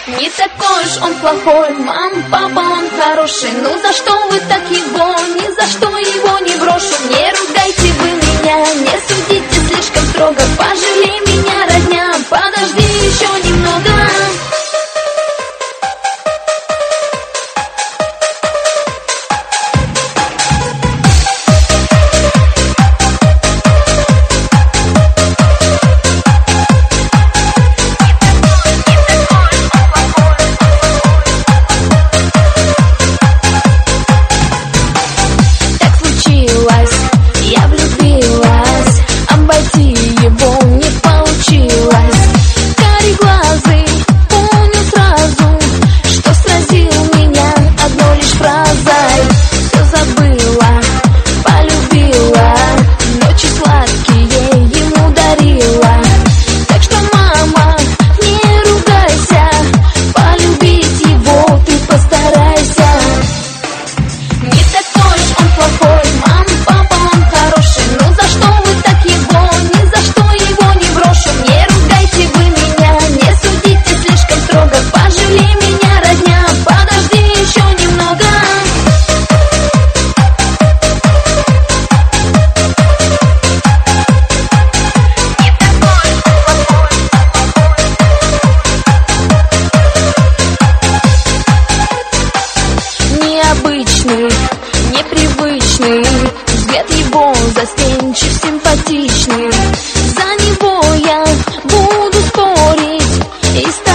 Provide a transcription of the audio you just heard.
Не такой уж он плохой, мам, папа, он хороший. Ну за что вы так его, ни за что его не брошу. Не ругайте вы меня, не судите слишком строго. Пожалей меня, родня, подожди еще немного. Я влюбилась, обойти его не получилось. Кареглазый понял сразу, что сразил меня одной лишь фразой. Все забыла, полюбила, ночи сладкие ему дарила. Так что, мама, не ругайся, полюбить его ты постарайся. Не такой уж он плохой, мам, папа, он хороший. Ну за что вы так его, ни за что его не брошу. Не ругайте вы меня, не судите слишком строго. Пожалей меня, родня, подожди еще немного. Необычный, непривычный, взгляд его застенчив, симпатичный. За него я буду спорить и